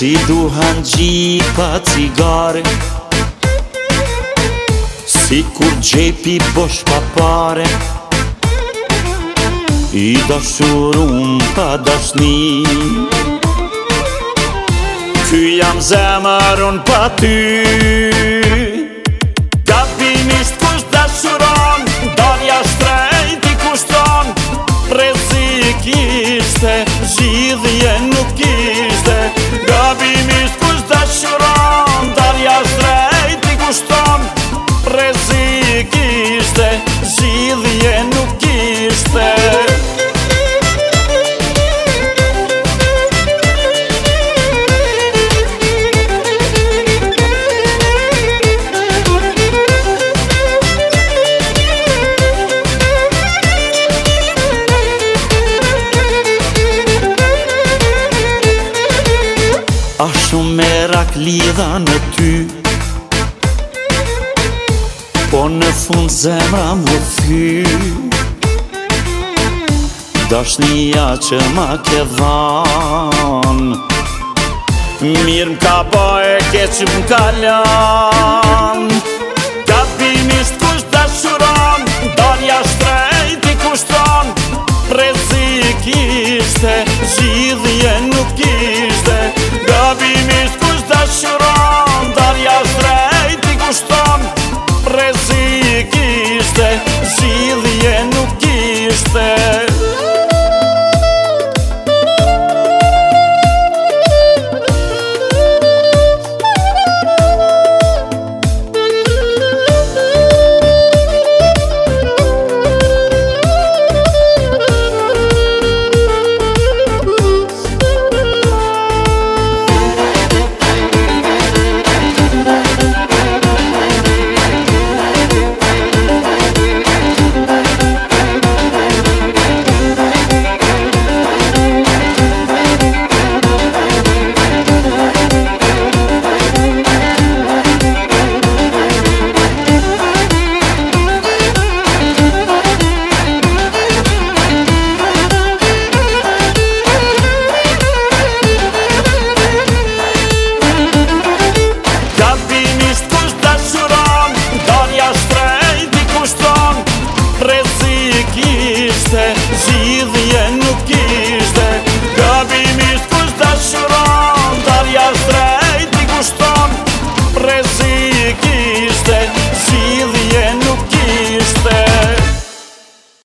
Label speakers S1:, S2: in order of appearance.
S1: Si duhan gjipa cigare, si kur gjepi bosh pa pare, I dashurum pa dashni. Ky jam zemër unë pa ty. Gabimisht kush dashuron, darja shtrejt I kushton. Rrezik ishte, zgjidhje nuk ishte. Gabimisht kush dashuron, darja shtrejt I kushton. Rrezik ishte, zgjidhje nuk ishte. A shumë merak lidha në ty, po në fund zemra më thy. Dashnia që ma ke dhan, mirë m'ka po e keq m'ka lan.